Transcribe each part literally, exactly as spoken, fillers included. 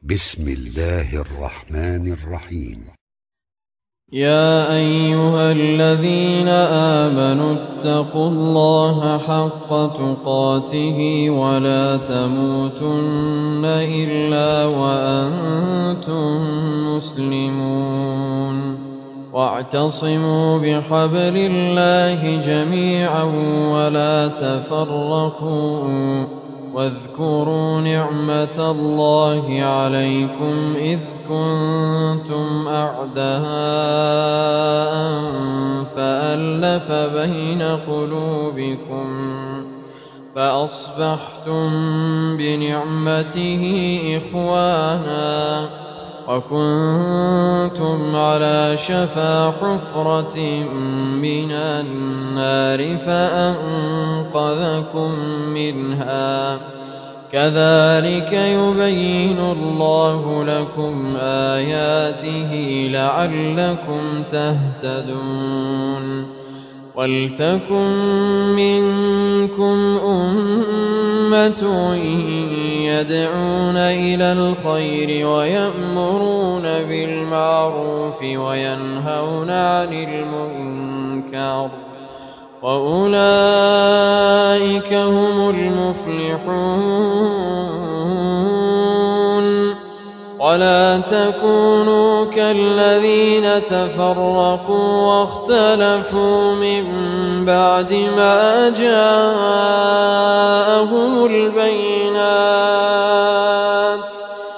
بسم الله الرحمن الرحيم. يا أيها الذين آمنوا اتقوا الله حق تقاته ولا تموتن إلا وأنتم مسلمون واعتصموا بحبل الله جميعا ولا تفرقوا واذكروا نعمة الله عليكم إذ كنتم أعداء فألف بين قلوبكم فأصبحتم بنعمته إخوانا وكنتم على شفا حفرة من النار فأنقذكم منها كذلك يبين الله لكم آياته لعلكم تهتدون ولتكن منكم أمة يدعون إلى الخير ويأمرون بالمعروف وينهون عن المنكر وأولئك هم المفلحون ولا تكونوا كالذين تفرقوا واختلفوا من بعد ما جاءهم البينات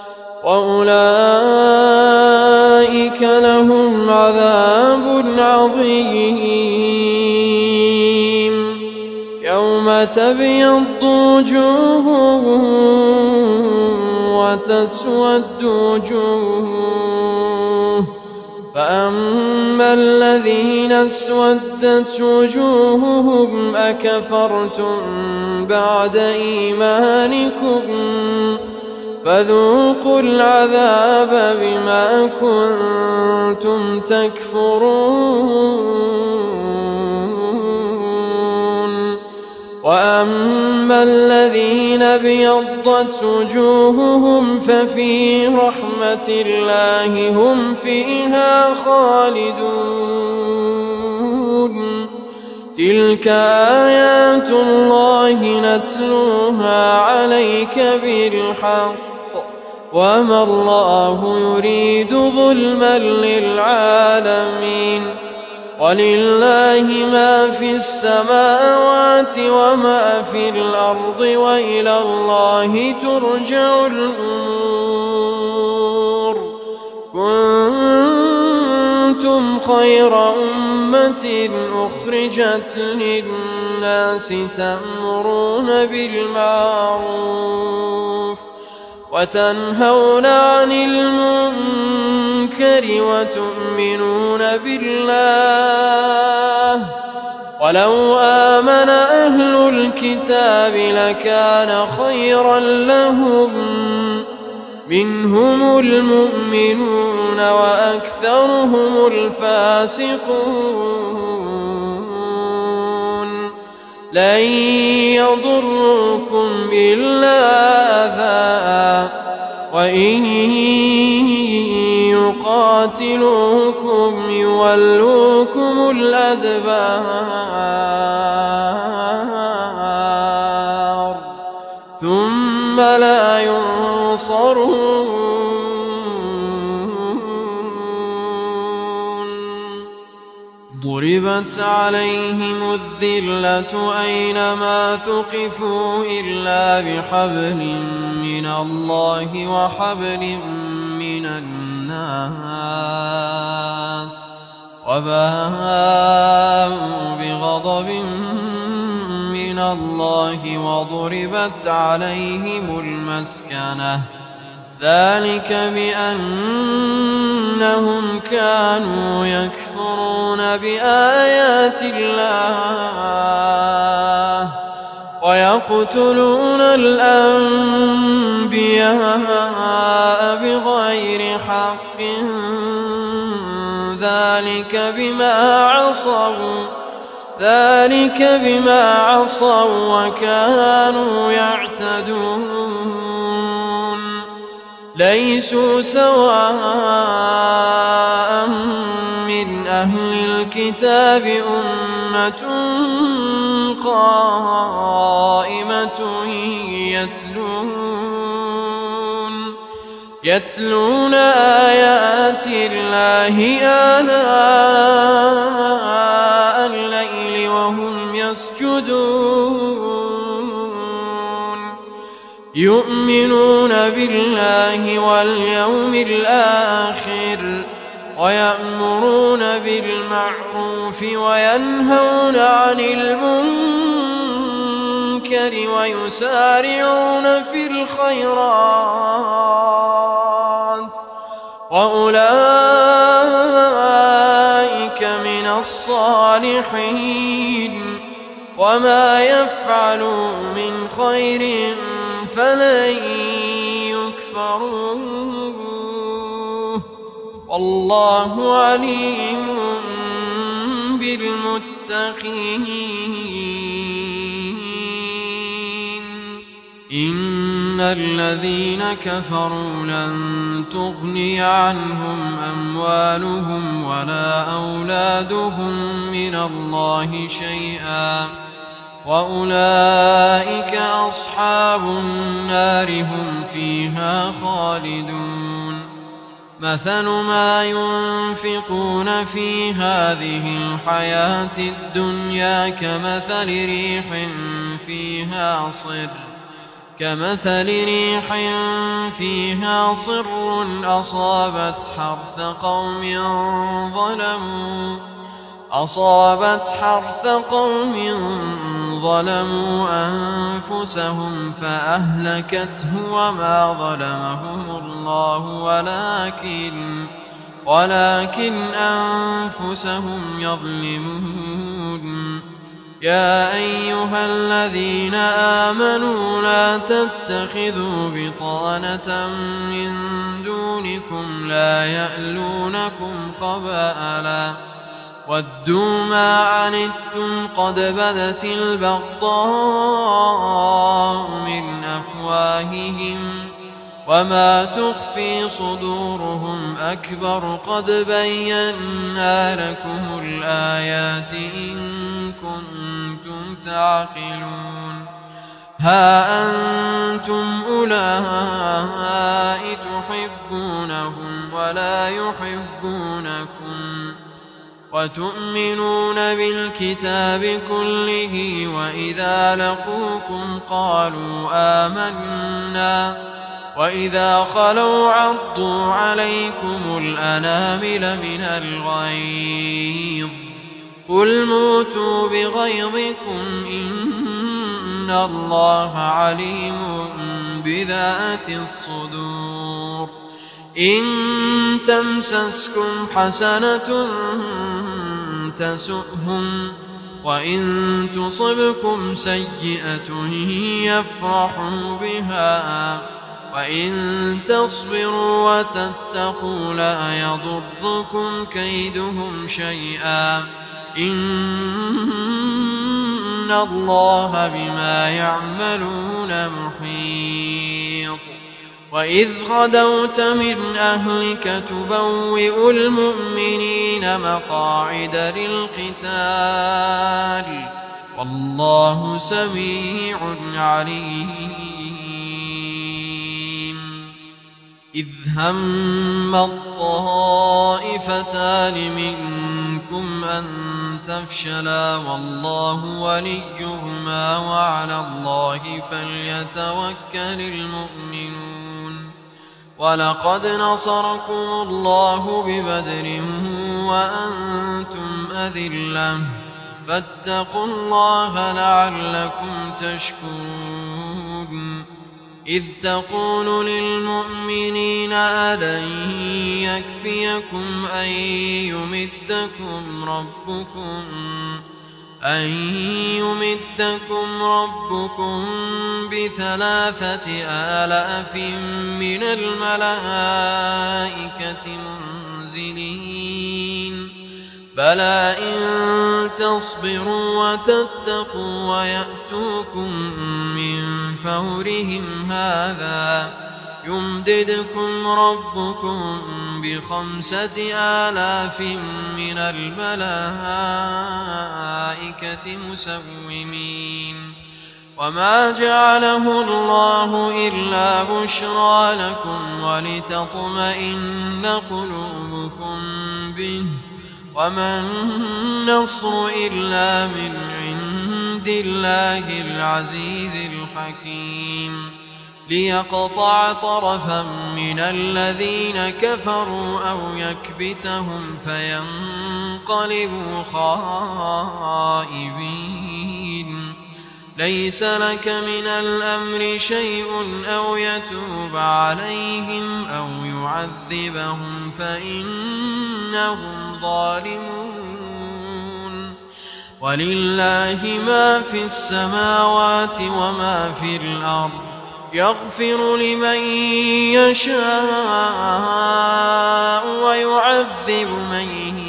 وأولئك لهم عذاب عظيم يوم تبيض وجوه وتسود وجوه فأما الذين اسودت وجوههم أكفرتم بعد إيمانكم فذوقوا العذاب بما كنتم تكفرون وأما الذين ابيضت وجوههم ففي رحمة الله هم فيها خالدون تلك آيات الله نتلوها عليك بالحق وما الله يريد ظلما للعالمين ولله ما في السماوات وما في الأرض وإلى الله ترجع الأمور كنتم خير أمة أخرجت للناس تأمرون بالمعروف وتنهون عن المنكر وتؤمنون بالله ولو آمن أهل الكتاب لكان خيرا لهم منهم المؤمنون وأكثرهم الفاسقون لن يضركم إلا أذى وإن يقاتلوكم يولوكم الأدبار ثم لا ينصرون ضربت عليهم الذلة أينما ثقفوا إلا بحبل من الله وحبل من الناس وباءوا بغضب من الله وضربت عليهم المسكنة ذلك بأنهم كانوا يكفرون بآيات الله ويقتلون الأنبياء بغير حق ذلك بما عصوا ذلك بما عصوا وكانوا يعتدون ليسوا سواء من أهل الكتاب أمة قائمة يتلون يتلون آيات الله آناء الليل وهم يسجدون يؤمنون بالله واليوم الآخر ويأمرون بالمعروف وينهون عن المنكر ويسارعون في الخيرات وأولئك من الصالحين وما يفعلوا من خير فلن يكفروه والله عليم بالمتقين. إن الذين كفروا لن تغني عنهم أموالهم ولا أولادهم من الله شيئا وأولئك أصحاب النار هم فيها خالدون. مثل ما ينفقون في هذه الحياة الدنيا كمثل ريح فيها صر كمثل ريح فيها صر أصابت حرث قوم ظلموا أصابت حرث قوم ظلموا أنفسهم فأهلكته وما ظلمهم الله ولكن ولكن أنفسهم يظلمون. يا أيها الذين آمنوا لا تتخذوا بطانة من دونكم لا يألونكم خبالا ودوا ما عنتم قد بدت البغضاء من أفواههم وما تخفي صدورهم أكبر قد بينا لكم الآيات إن كنتم تعقلون. ها أنتم أولئك تحبونهم ولا يحبونكم وتؤمنون بالكتاب كله وإذا لقوكم قالوا آمنا وإذا خلوا عضوا عليكم الأنامل من الغيظ قل موتوا بغيظكم إن الله عليم بذات الصدور. إن تمسسكم حسنة تسؤهم وإن تصبكم سيئة يفرحوا بها وإن تصبروا وتتقوا لا يضركم كيدهم شيئا إن الله بما يعملون محيط. وإذ غدوت من أهلك تبوئ المؤمنين مقاعد للقتال والله سميع عليم. إذ هم الطائفتان منكم أن تفشلا والله وليهما وعلى الله فليتوكل المؤمنون. ولقد نصركم الله ببدر وأنتم أذلة فاتقوا الله لعلكم تشكرون. إذ تقول للمؤمنين ألن يكفيكم أن يمدكم ربكم أن يمدكم ربكم بثلاثة آلاف من الملائكة منزلين بلى إن تصبروا وتتقوا ويأتوكم من فورهم هذا يمددكم ربكم بخمسة آلاف من الملائكة مسومين وما جعله الله إلا بشرى لكم ولتطمئن قلوبكم به وما النصر إلا من عند الله العزيز الحكيم ليقطع طرفا من الذين كفروا أو يكبتهم فينقلبوا خائبين ليس لك من الأمر شيء أو يتوب عليهم أو يعذبهم فإنهم ظالمون ولله ما في السماوات وما في الأرض يغفر لمن يشاء ويعذب من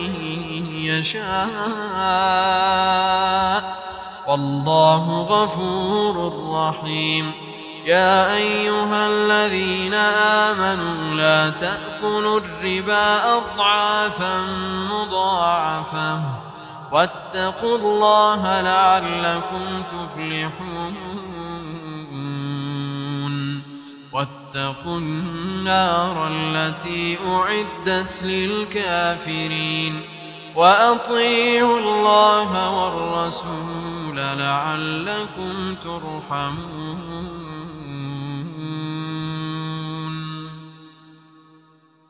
يشاء والله غفور رحيم يا أيها الذين آمنوا لا تأكلوا الربا أضعافا مضاعفة واتقوا الله لعلكم تفلحون واتقوا النار التي أعدت للكافرين وأطيعوا الله والرسول لعلكم ترحمون